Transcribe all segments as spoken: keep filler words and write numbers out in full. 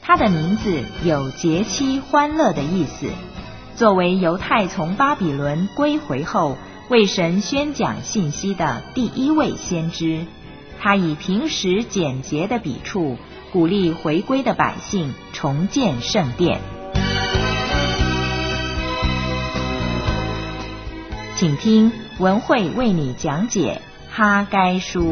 它的名字有节期欢乐的意思。作为犹太从巴比伦归回后为神宣讲信息的第一位先知，他以平实简洁的笔触鼓励回归的百姓重建圣殿。请听文慧为你讲解哈该书。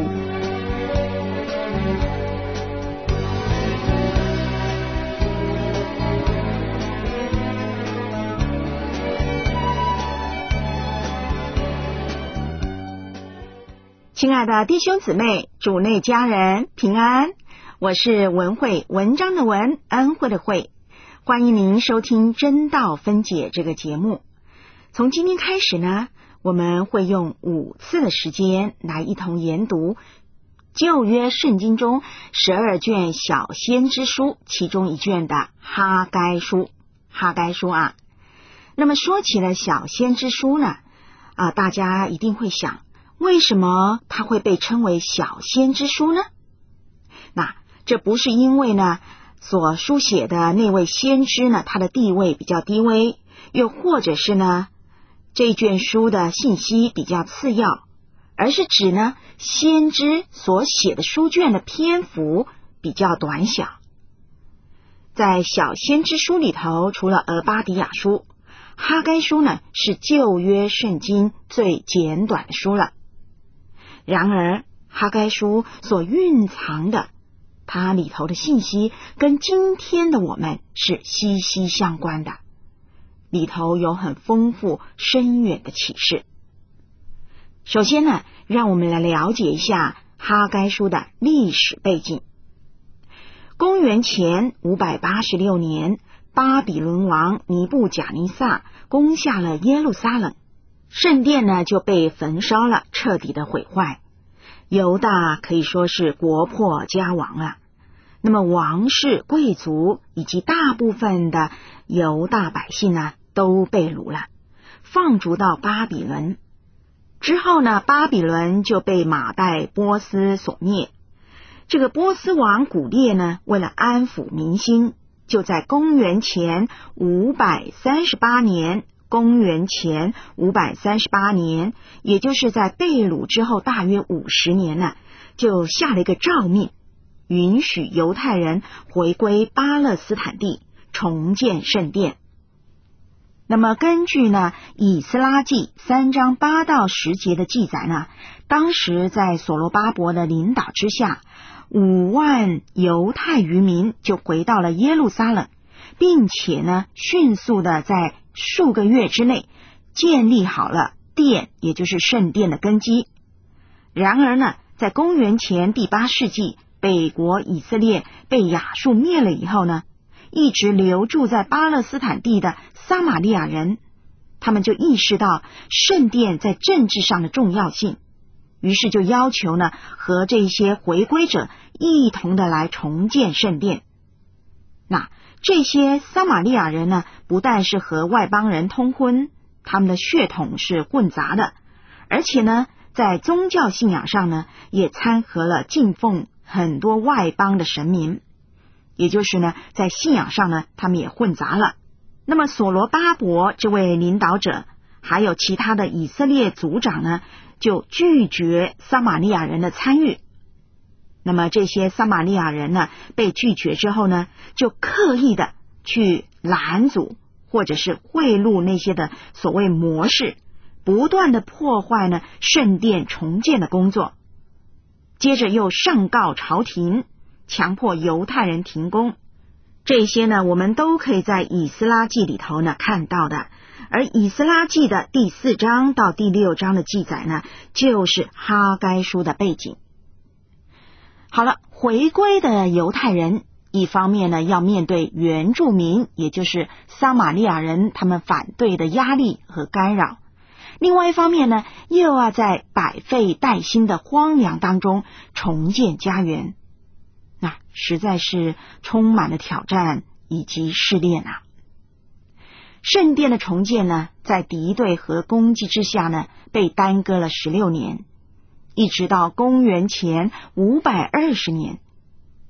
亲爱的弟兄姊妹，主内家人平安，我是文慧，文章的文，恩惠的惠，欢迎您收听真道分解这个节目。从今天开始呢，我们会用五次的时间来一同研读旧约圣经中十二卷小先知书其中一卷的哈该书。哈该书啊，那么说起了小先知书呢，啊，大家一定会想，为什么它会被称为小先知书呢？那这不是因为呢所书写的那位先知呢他的地位比较低微，又或者是呢这卷书的信息比较次要，而是指呢先知所写的书卷的篇幅比较短小。在小先知书里头，除了俄巴底亚书，哈该书呢是旧约圣经最简短的书了。然而哈该书所蕴藏的它里头的信息跟今天的我们是息息相关的，里头有很丰富深远的启示。首先呢，让我们来了解一下哈该书的历史背景。公元前五百八十六年，巴比伦王尼布甲尼撒攻下了耶路撒冷，圣殿呢就被焚烧了，彻底的毁坏。犹大可以说是国破家亡了。那么王室、贵族以及大部分的犹大百姓呢都被掳了，放逐到巴比伦。之后呢，巴比伦就被马代波斯所灭。这个波斯王古列呢，为了安抚民心，就在公元前五百三十八年公元前五百三十八年，也就是在被掳之后大约五十年呢，就下了一个诏命，允许犹太人回归巴勒斯坦地，重建圣殿。那么根据呢以斯拉记三章八到十节的记载呢，当时在所罗巴伯的领导之下，五万犹太渔民就回到了耶路撒冷，并且呢迅速的在数个月之内建立好了殿，也就是圣殿的根基。然而呢，在公元前第八世纪，北国以色列被亚述灭了以后呢，一直留住在巴勒斯坦地的撒玛利亚人，他们就意识到圣殿在政治上的重要性，于是就要求呢和这些回归者一同的来重建圣殿。那这些撒玛利亚人呢，不但是和外邦人通婚，他们的血统是混杂的，而且呢在宗教信仰上呢也掺和了敬奉很多外邦的神明，也就是呢在信仰上呢他们也混杂了。那么所罗巴伯这位领导者还有其他的以色列族长呢，就拒绝撒玛利亚人的参与。那么这些撒玛利亚人呢被拒绝之后呢，就刻意的去拦阻或者是贿赂那些的所谓谋士，不断的破坏呢圣殿重建的工作。接着又上告朝廷，强迫犹太人停工。这些呢我们都可以在以斯拉记里头呢看到的。而以斯拉记的第四章到第六章的记载呢，就是哈该书的背景。好了，回归的犹太人一方面呢要面对原住民，也就是撒玛利亚人他们反对的压力和干扰，另外一方面呢又要在百废待兴的荒凉当中重建家园，那实在是充满了挑战以及试炼啊。圣殿的重建呢，在敌对和攻击之下呢，被耽搁了十六年，一直到公元前五百二十年，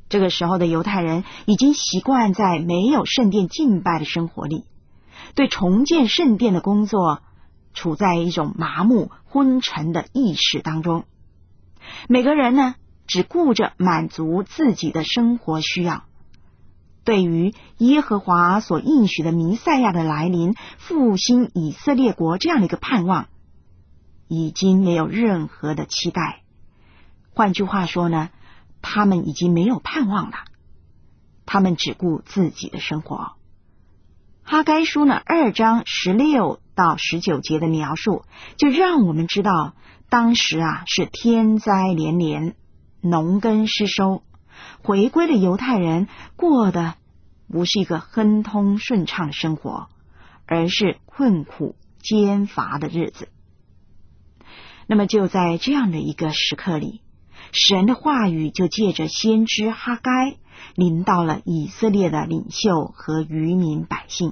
这个时候的犹太人已经习惯在没有圣殿敬拜的生活里，对重建圣殿的工作处在一种麻木昏沉的意识当中。每个人呢，只顾着满足自己的生活需要，对于耶和华所应许的弥赛亚的来临，复兴以色列国这样的一个盼望，已经没有任何的期待。换句话说呢，他们已经没有盼望了，他们只顾自己的生活。哈该书呢二章十六到十九节的描述，就让我们知道当时啊是天灾连连，农耕失收，回归的犹太人过的不是一个亨通顺畅的生活，而是困苦艰乏的日子。那么就在这样的一个时刻里，神的话语就借着先知哈该临到了以色列的领袖和渔民百姓。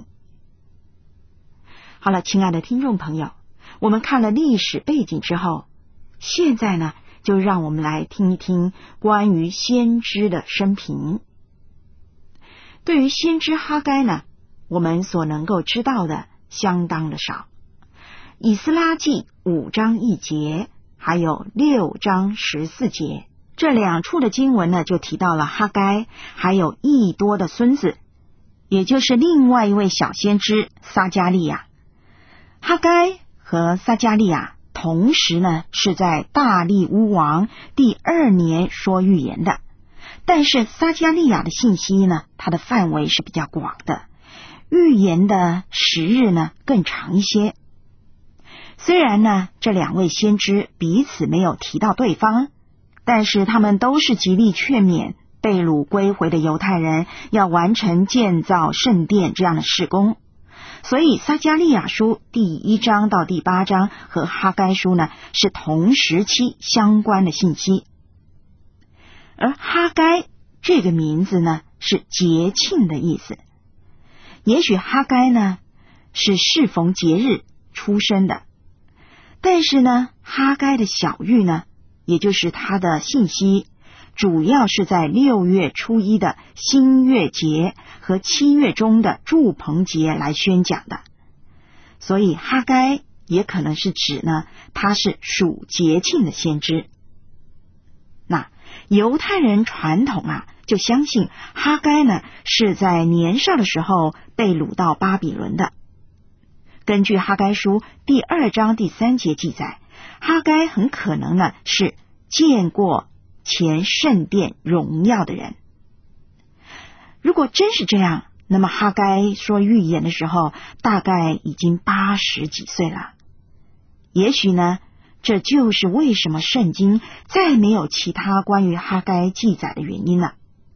好了，亲爱的听众朋友，我们看了历史背景之后，现在呢，就让我们来听一听关于先知的生平。对于先知哈该呢，我们所能够知道的相当的少。以斯拉记五章一节，还有六章十四节，这两处的经文呢，就提到了哈该还有益多的孙子，也就是另外一位小先知撒迦利亚。哈该和撒迦利亚同时呢是在大利乌王第二年说预言的，但是撒迦利亚的信息呢，它的范围是比较广的，预言的时日呢更长一些。虽然呢这两位先知彼此没有提到对方，但是他们都是极力劝勉被掳归回的犹太人要完成建造圣殿这样的事工。所以撒迦利亚书第一章到第八章和哈该书呢是同时期相关的信息。而哈该这个名字呢是节庆的意思，也许哈该呢是适逢节日出生的，但是呢哈该的小谕呢，也就是他的信息，主要是在六月初一的新月节和七月中的住棚节来宣讲的，所以哈该也可能是指呢他是属节庆的先知。那犹太人传统啊就相信哈该呢是在年少的时候被掳到巴比伦的。根据哈该书第二章第三节记载，哈该很可能呢是见过前圣殿荣耀的人。如果真是这样，那么哈该说预言的时候大概已经八十几岁了。也许呢，这就是为什么圣经再没有其他关于哈该记载的原因了。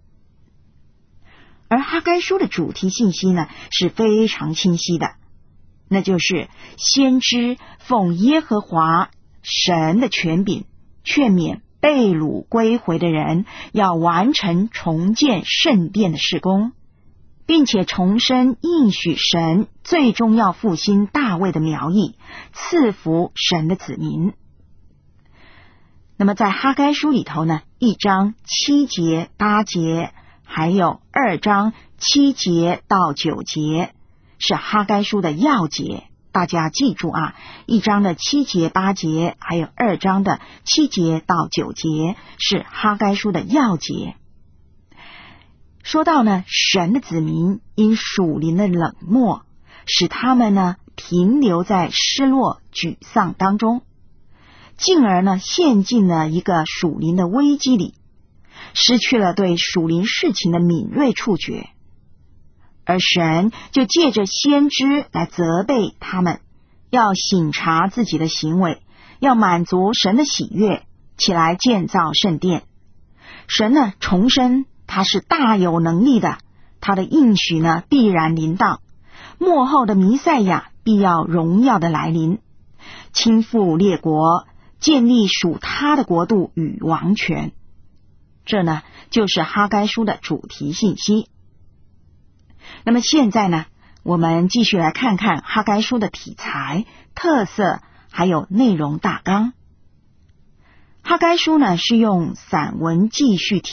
而哈该书的主题信息呢是非常清晰的，那就是先知奉耶和华神的权柄劝勉被掳归回的人要完成重建圣殿的事工，并且重申应许神最终要复兴大卫的苗裔，赐福神的子民。那么在哈该书里头呢，一章七节八节还有二章七节到九节是哈该书的要节，大家记住啊，一章的七节八节还有二章的七节到九节是哈该书的要节。说到呢，神的子民因属灵的冷漠，使他们呢停留在失落沮丧当中，进而呢陷进了一个属灵的危机里，失去了对属灵事情的敏锐触觉。而神就借着先知来责备他们，要省察自己的行为，要满足神的喜悦，起来建造圣殿。神呢重申他是大有能力的，他的应许呢必然临到，末后的弥赛亚必要荣耀的来临，倾覆列国，建立属他的国度与王权。这呢就是哈该书的主题信息。那么现在呢，我们继续来看看哈该书的题材、特色还有内容大纲。哈该书呢是用散文记叙体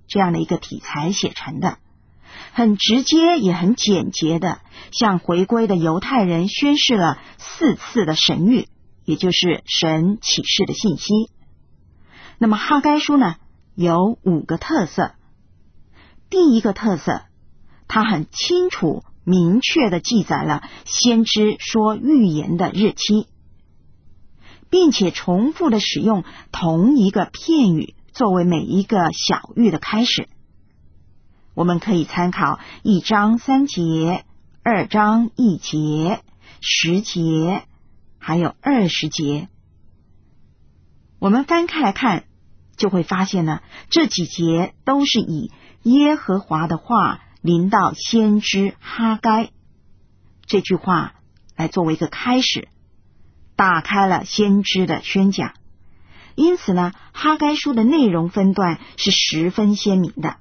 这样的一个题材写成的，很直接也很简洁的向回归的犹太人宣示了四次的神谕，也就是神启示的信息。那么哈该书呢，有五个特色。第一个特色，它很清楚明确的记载了先知说预言的日期，并且重复的使用同一个片语作为每一个小谕的开始。我们可以参考一章三节、二章一节、十节，还有二十节。我们翻开来看，就会发现呢，这几节都是以耶和华的话临到先知哈该这句话来作为一个开始，打开了先知的宣讲。因此呢，哈该书的内容分段是十分鲜明的。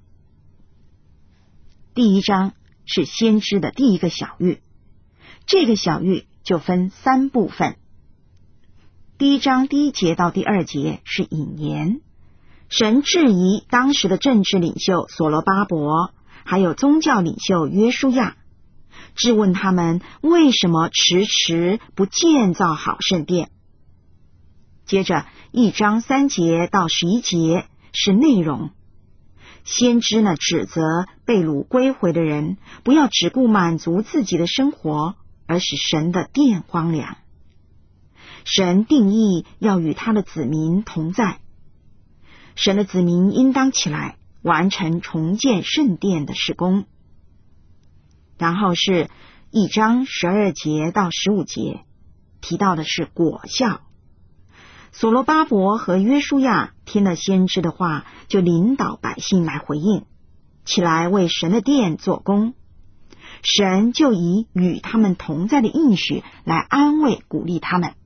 第一章是先知的第一个小谕，这个小谕就分三部分。第一章第一节到第二节是引言，神质疑当时的政治领袖所罗巴伯，还有宗教领袖约书亚，质问他们为什么迟迟不建造好圣殿。接着一章三节到十一节是内容，先知呢指责被掳归回的人不要只顾满足自己的生活，而使神的殿荒凉。神定义要与他的子民同在，神的子民应当起来完成重建圣殿的事工。然后是一章十二节到十五节，提到的是果效。所罗巴伯和约书亚听了先知的话，就领导百姓来回应，起来为神的殿做工。神就以与他们同在的应许来安慰鼓励他们。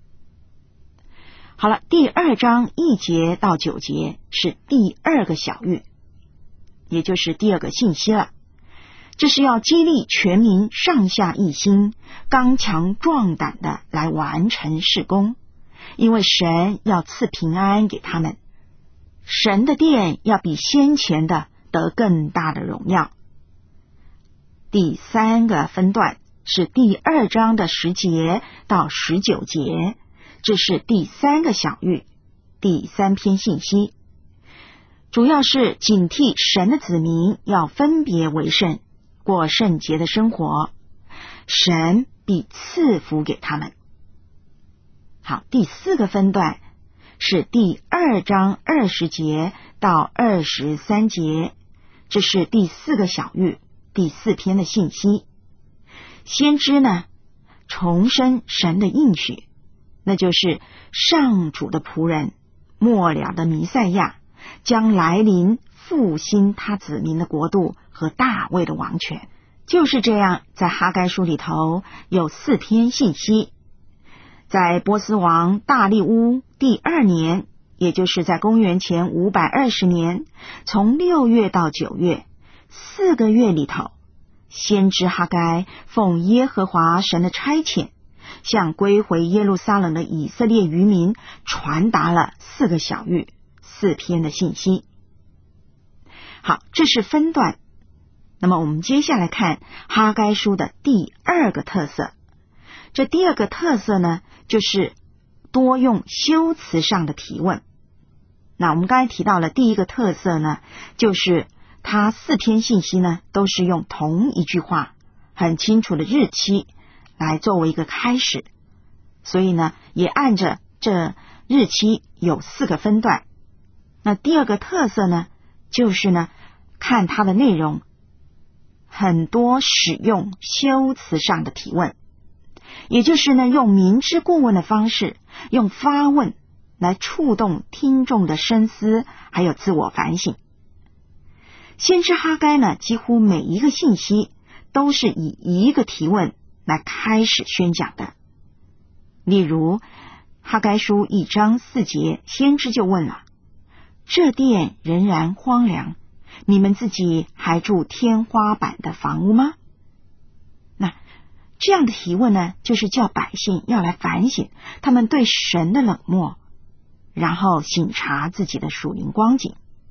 好了，第二章一节到九节是第二个小谕，也就是第二个信息了。这是要激励全民上下一心，刚强壮胆的来完成事工，因为神要赐平安给他们，神的殿要比先前的得更大的荣耀。第三个分段是第二章的十节到十九节，这是第三个小谕，第三篇信息，主要是警惕神的子民要分别为圣，过圣洁的生活，神必赐福给他们。好，第四个分段是第二章二十节到二十三节，这是第四个小谕，第四篇的信息。先知呢，重申神的应许，那就是上主的仆人，末了的弥赛亚将来临，复兴他子民的国度和大卫的王权。就是这样，在哈该书里头有四篇信息。在波斯王大利乌第二年，也就是在公元前五百二十年，从六月到九月，四个月里头，先知哈该奉耶和华神的差遣，向归回耶路撒冷的以色列渔民传达了四个小谕，四篇的信息。好，这是分段。那么我们接下来看哈该书的第二个特色。这第二个特色呢，就是多用修辞上的提问。那我们刚才提到了第一个特色呢，就是它四篇信息呢都是用同一句话，很清楚的日期来作为一个开始，所以呢也按着这日期有四个分段。那第二个特色呢，就是呢看它的内容，很多使用修辞上的提问，也就是呢用明知故问的方式，用发问来触动听众的深思还有自我反省。先知哈该呢，几乎每一个信息都是以一个提问来开始宣讲的。例如哈该书一章四节，先知就问了，这殿仍然荒凉，你们自己还住天花板的房屋吗？那这样的提问呢，就是叫百姓要来反省他们对神的冷漠，然后省察自己的属灵光景。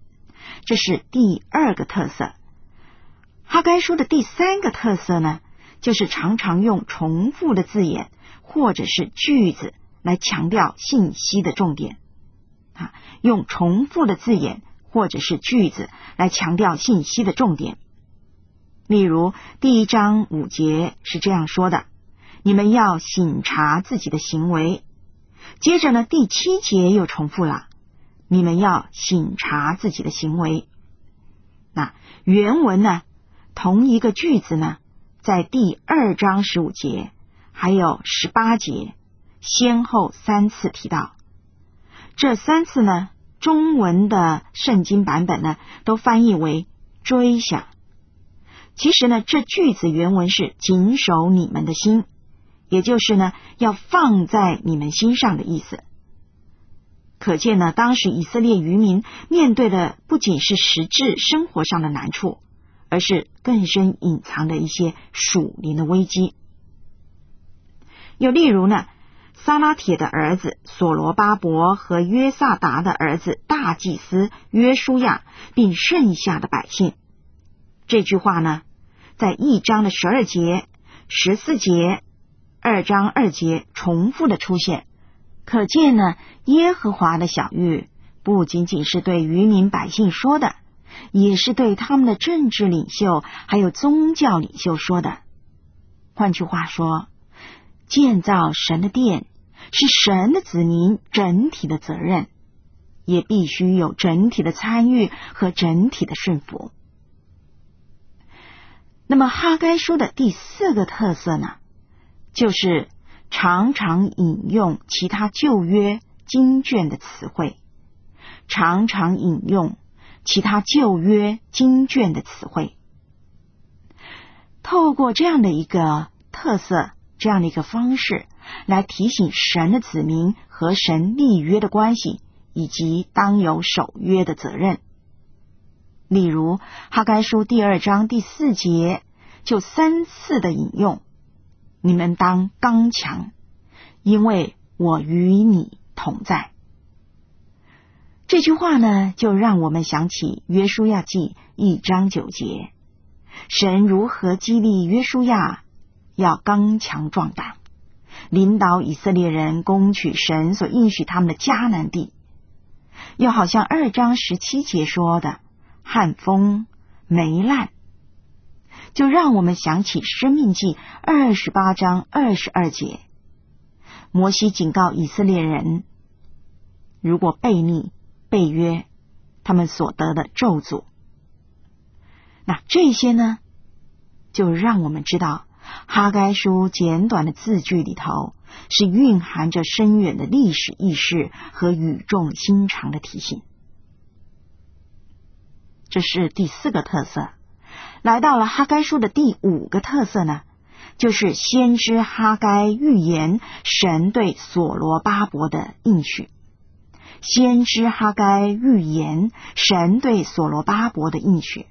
这是第二个特色。哈该书的第三个特色呢，就是常常用重复的字眼或者是句子来强调信息的重点。啊，用重复的字眼或者是句子来强调信息的重点。例如第一章五节是这样说的：你们要省察自己的行为。接着呢，第七节又重复了：你们要省察自己的行为。那原文呢，同一个句子呢，在第二章十五节还有十八节先后三次提到。这三次呢，中文的圣经版本呢都翻译为追想。其实呢，这句子原文是谨守你们的心，也就是呢要放在你们心上的意思。可见呢，当时以色列渔民面对的不仅是实质生活上的难处，而是更深隐藏的一些属灵的危机。又例如呢，撒拉铁的儿子所罗巴伯和约萨达的儿子大祭司约书亚，并剩下的百姓。这句话呢，在一章的十二节、十四节、二章二节重复的出现，可见呢，耶和华的晓谕不仅仅是对渔民百姓说的，也是对他们的政治领袖还有宗教领袖说的。换句话说，建造神的殿是神的子民整体的责任，也必须有整体的参与和整体的顺服。那么哈该书的第四个特色呢，就是常常引用其他旧约经卷的词汇，常常引用其他旧约经卷的词汇。透过这样的一个特色，这样的一个方式，来提醒神的子民和神立约的关系，以及当有守约的责任。例如哈该书第二章第四节就三次的引用：你们当刚强，因为我与你同在。这句话呢，就让我们想起约书亚记一章九节，神如何激励约书亚要刚强壮胆，领导以色列人攻取神所应许他们的迦南地。又好像二章十七节说的旱风霉烂，就让我们想起申命记二十八章二十二节，摩西警告以色列人，如果悖逆背约，他们所得的咒诅。那这些呢，就让我们知道哈该书简短的字句里头是蕴含着深远的历史意识和语重心长的提醒。这是第四个特色。来到了哈该书的第五个特色呢，就是先知哈该预言神对所罗巴伯的应许。先知哈该预言神对所罗巴伯的应许。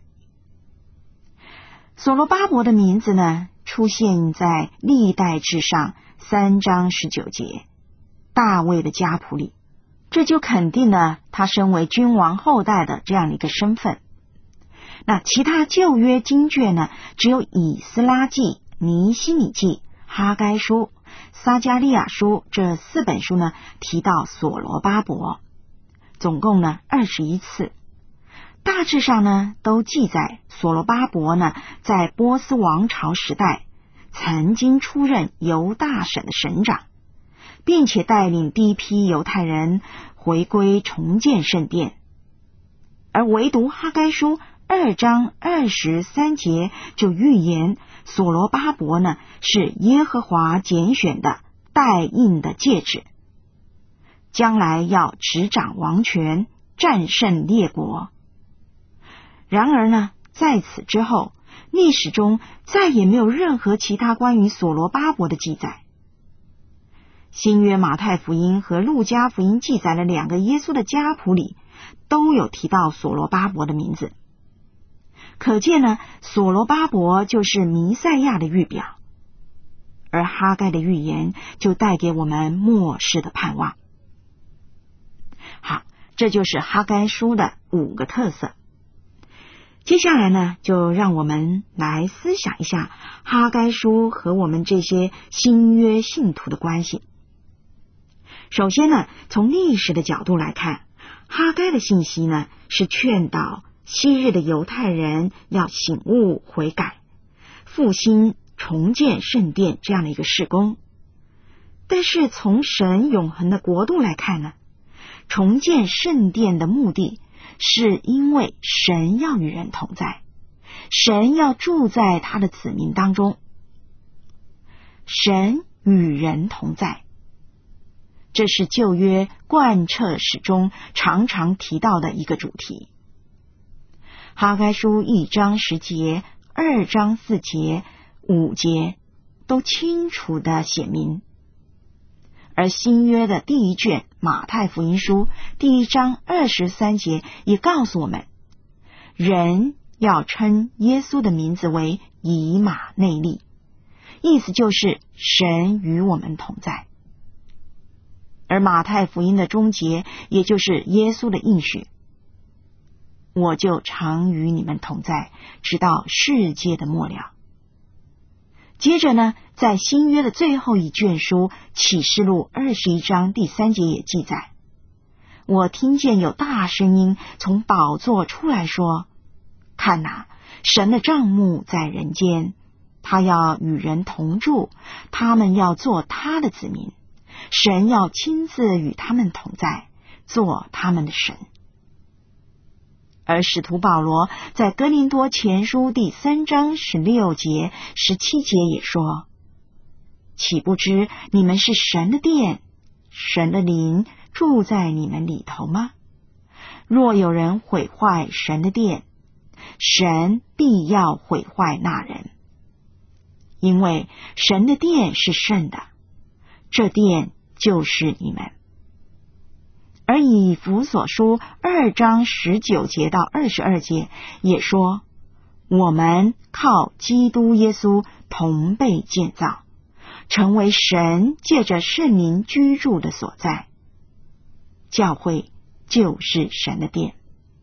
所罗巴伯的名字呢，出现在历代志上三章十九节大卫的家谱里，这就肯定了他身为君王后代的这样的一个身份。那其他旧约经卷呢，只有以斯拉记、尼希米记、哈该书、撒迦利亚书这四本书呢提到所罗巴伯，总共呢二十一次。大致上呢都记载所罗巴伯呢在波斯王朝时代曾经出任犹大省的省长，并且带领第一批犹太人回归重建圣殿。而唯独哈该书二章二十三节就预言所罗巴伯呢是耶和华拣选的带印的戒指，将来要执掌王权，战胜列国。然而呢，在此之后，历史中再也没有任何其他关于所罗巴伯的记载。新约马太福音和路加福音记载了两个耶稣的家谱里都有提到所罗巴伯的名字，可见呢，所罗巴伯就是弥赛亚的预表，而哈该的预言就带给我们末世的盼望。好，这就是哈该书的五个特色。 接下来呢，就让我们来思想一下哈该书和我们这些新约信徒的关系。首先呢，从历史的角度来看，哈该的信息呢，是劝导昔日的犹太人要醒悟悔改，复兴重建圣殿这样的一个事工。但是从神永恒的国度来看呢，重建圣殿的目的是因为神要与人同在，神要住在他的子民当中，神与人同在，这是旧约贯彻始终常常提到的一个主题。哈该书一章十节、二章四节、五节都清楚的写明，而新约的第一卷马太福音书第一章二十三节也告诉我们，人要称耶稣的名字为以马内利，意思就是神与我们同在。而马太福音的终结，也就是耶稣的应许，我就常与你们同在，直到世界的末了。接着呢，在新约的最后一卷书启示录二十一章第三节也记载，我听见有大声音从宝座出来说，看哪，神的帐幕在人间，他要与人同住，他们要做他的子民，神要亲自与他们同在，做他们的神。而使徒保罗在哥林多前书第三章十六节、十七节也说，岂不知你们是神的殿，神的灵住在你们里头吗？若有人毁坏神的殿，神必要毁坏那人，因为神的殿是圣的，这殿就是你们。而以弗所书二章十九节到二十二节也说，我们靠基督耶稣同被建造，成为神借着圣灵居住的所在，教会就是神的殿。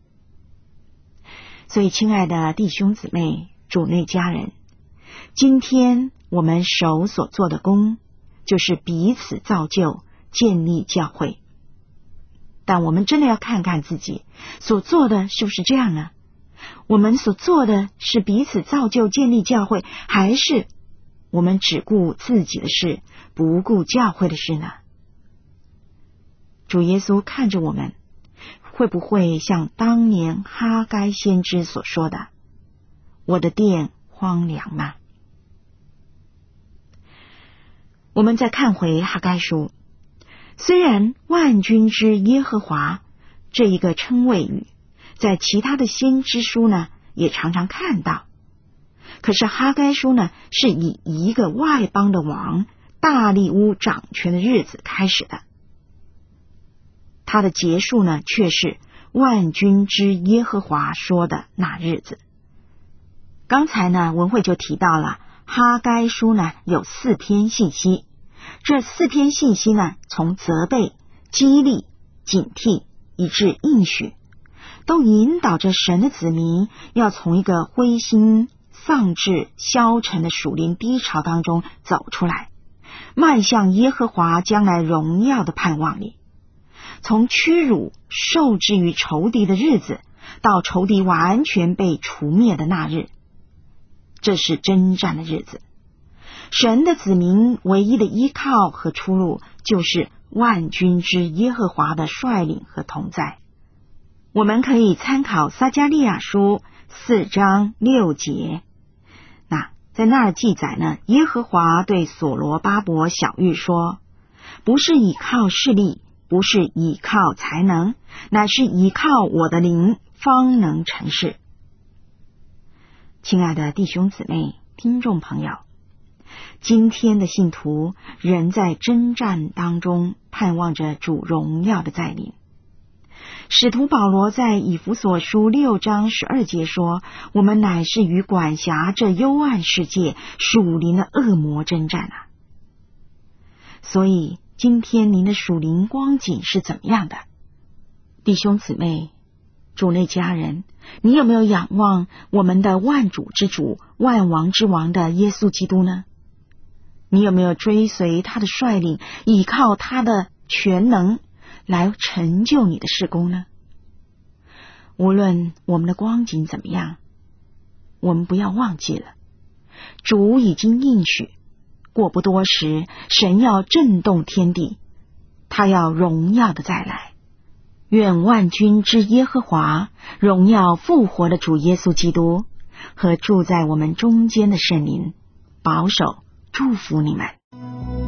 所以亲爱的弟兄姊妹、主内家人，今天我们手所做的工，就是彼此造就、建立教会。但我们真的要看看自己所做的是不是这样呢？我们所做的是彼此造就、建立教会，还是我们只顾自己的事，不顾教会的事呢？主耶稣看着我们，会不会像当年哈该先知所说的，我的殿荒凉吗？我们再看回哈该书，虽然万军之耶和华这一个称谓语在其他的先知书呢也常常看到，可是哈该书呢是以一个外邦的王大利乌掌权的日子开始的，它的结束呢却是万军之耶和华说的那日子。刚才呢文慧就提到了哈该书呢有四篇信息，这四篇信息呢，从责备、激励、警惕以至应许，都引导着神的子民要从一个灰心丧志消沉的属灵低潮当中走出来，迈向耶和华将来荣耀的盼望里，从屈辱受制于仇敌的日子，到仇敌完全被除灭的那日，这是征战的日子。神的子民唯一的依靠和出路，就是万军之耶和华的率领和同在。我们可以参考撒迦利亚书四章六节，那在那儿记载呢，耶和华对所罗巴伯小谕说，不是倚靠势力，不是倚靠才能，乃是倚靠我的灵，方能成事。亲爱的弟兄姊妹、听众朋友，今天的信徒仍在征战当中，盼望着主荣耀的再临。使徒保罗在以弗所书六章十二节说，我们乃是与管辖这幽暗世界属灵的恶魔征战啊。所以今天您的属灵光景是怎么样的？弟兄姊妹， 主内家人，你有没有仰望我们的万主之主、万王之王的耶稣基督呢？你有没有追随他的率领，依靠他的全能来成就你的事工呢？无论我们的光景怎么样，我们不要忘记了，主已经应许，过不多时，神要震动天地，他要荣耀的再来。愿万军之耶和华，荣耀复活的主耶稣基督和住在我们中间的圣灵保守祝福你们。